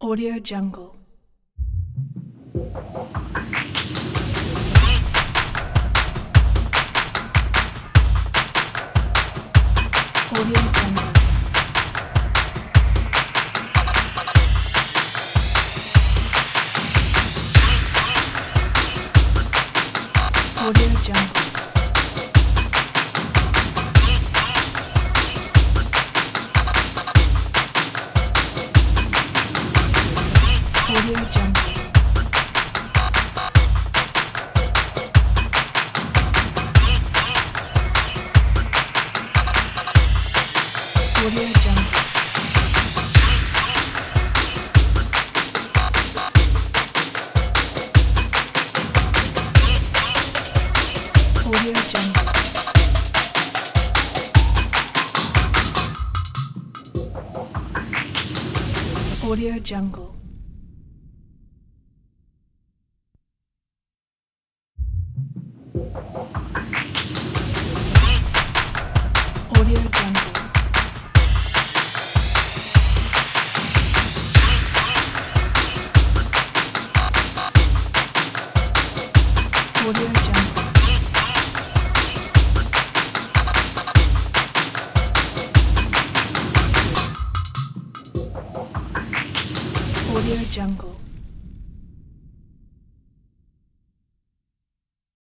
Audio Jungle. Audio Jungle. Audio Jungle. Audio Jungle. Audio Jungle. Audio Jungle. Audio Jungle. Audio Jungle. Audio Jungle. Audio Jungle.